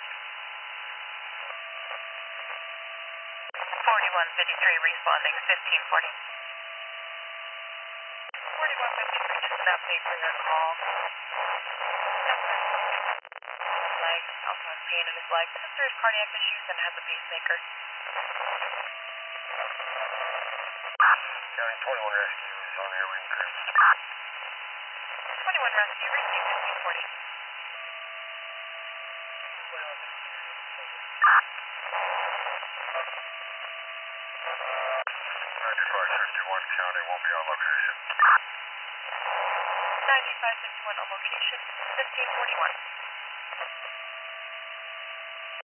4153 responding 1540. 4153, just an update for your call. Leg, also has pain in his leg. Sister has cardiac issues and has a pacemaker. County 21 Rescue is on airway and cruise. 21 Rescue, receive 1540. Roger 551 County won't be on location. 9551 on location, 1541.